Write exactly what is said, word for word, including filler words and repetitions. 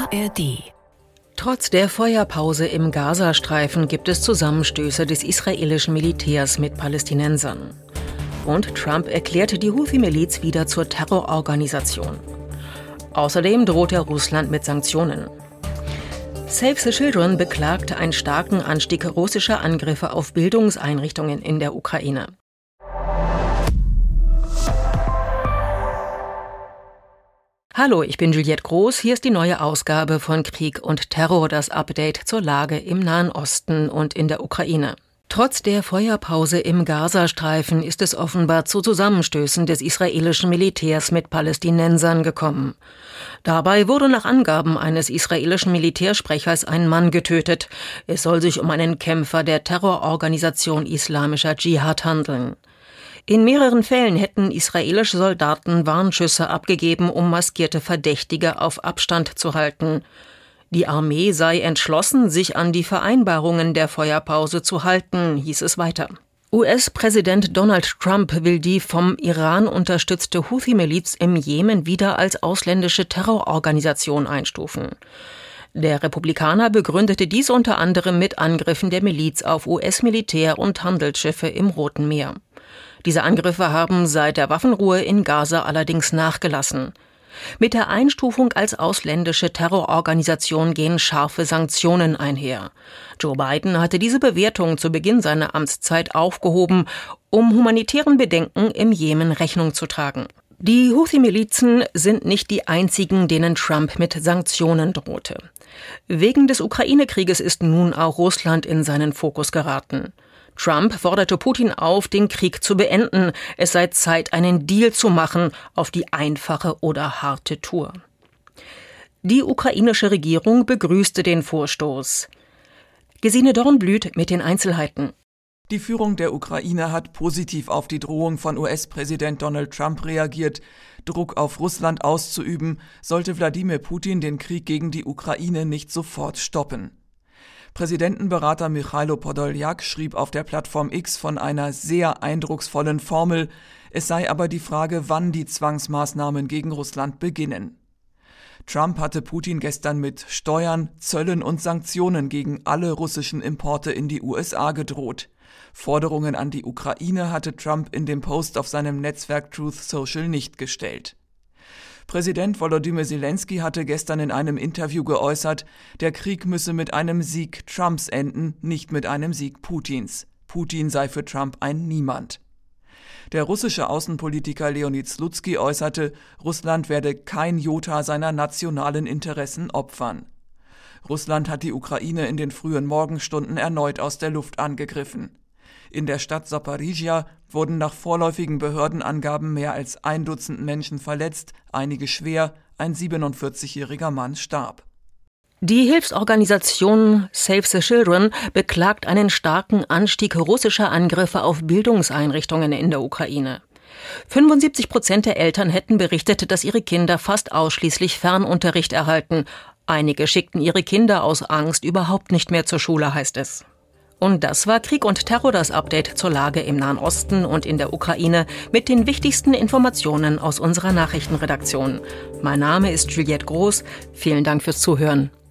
A R D. Trotz der Feuerpause im Gazastreifen gibt es Zusammenstöße des israelischen Militärs mit Palästinensern. Und Trump erklärte die Houthi-Miliz wieder zur Terrororganisation. Außerdem droht er Russland mit Sanktionen. Save the Children beklagte einen starken Anstieg russischer Angriffe auf Bildungseinrichtungen in der Ukraine. Hallo, ich bin Juliette Groß. Hier ist die neue Ausgabe von Krieg und Terror, das Update zur Lage im Nahen Osten und in der Ukraine. Trotz der Feuerpause im Gazastreifen ist es offenbar zu Zusammenstößen des israelischen Militärs mit Palästinensern gekommen. Dabei wurde nach Angaben eines israelischen Militärsprechers ein Mann getötet. Es soll sich um einen Kämpfer der Terrororganisation Islamischer Dschihad handeln. In mehreren Fällen hätten israelische Soldaten Warnschüsse abgegeben, um maskierte Verdächtige auf Abstand zu halten. Die Armee sei entschlossen, sich an die Vereinbarungen der Feuerpause zu halten, hieß es weiter. U S-Präsident Donald Trump will die vom Iran unterstützte Houthi-Miliz im Jemen wieder als ausländische Terrororganisation einstufen. Der Republikaner begründete dies unter anderem mit Angriffen der Miliz auf U S-Militär- und Handelsschiffe im Roten Meer. Diese Angriffe haben seit der Waffenruhe in Gaza allerdings nachgelassen. Mit der Einstufung als ausländische Terrororganisation gehen scharfe Sanktionen einher. Joe Biden hatte diese Bewertung zu Beginn seiner Amtszeit aufgehoben, um humanitären Bedenken im Jemen Rechnung zu tragen. Die Houthi-Milizen sind nicht die einzigen, denen Trump mit Sanktionen drohte. Wegen des Ukraine-Krieges ist nun auch Russland in seinen Fokus geraten. Trump forderte Putin auf, den Krieg zu beenden. Es sei Zeit, einen Deal zu machen, auf die einfache oder harte Tour. Die ukrainische Regierung begrüßte den Vorstoß. Gesine Dornblüt mit den Einzelheiten. Die Führung der Ukraine hat positiv auf die Drohung von U S-Präsident Donald Trump reagiert. Druck auf Russland auszuüben, sollte Wladimir Putin den Krieg gegen die Ukraine nicht sofort stoppen. Präsidentenberater Michailo Podoljak schrieb auf der Plattform X von einer sehr eindrucksvollen Formel. Es sei aber die Frage, wann die Zwangsmaßnahmen gegen Russland beginnen. Trump hatte Putin gestern mit Steuern, Zöllen und Sanktionen gegen alle russischen Importe in die U S A gedroht. Forderungen an die Ukraine hatte Trump in dem Post auf seinem Netzwerk Truth Social nicht gestellt. Präsident Volodymyr Zelensky hatte gestern in einem Interview geäußert, der Krieg müsse mit einem Sieg Trumps enden, nicht mit einem Sieg Putins. Putin sei für Trump ein Niemand. Der russische Außenpolitiker Leonid Slutsky äußerte, Russland werde kein Jota seiner nationalen Interessen opfern. Russland hat die Ukraine in den frühen Morgenstunden erneut aus der Luft angegriffen. In der Stadt Saporizhia wurden nach vorläufigen Behördenangaben mehr als ein Dutzend Menschen verletzt, einige schwer, ein siebenundvierzigjähriger Mann starb. Die Hilfsorganisation Save the Children beklagt einen starken Anstieg russischer Angriffe auf Bildungseinrichtungen in der Ukraine. fünfundsiebzig Prozent der Eltern hätten berichtet, dass ihre Kinder fast ausschließlich Fernunterricht erhalten. Einige schickten ihre Kinder aus Angst überhaupt nicht mehr zur Schule, heißt es. Und das war Krieg und Terror, das Update zur Lage im Nahen Osten und in der Ukraine mit den wichtigsten Informationen aus unserer Nachrichtenredaktion. Mein Name ist Juliette Groß. Vielen Dank fürs Zuhören.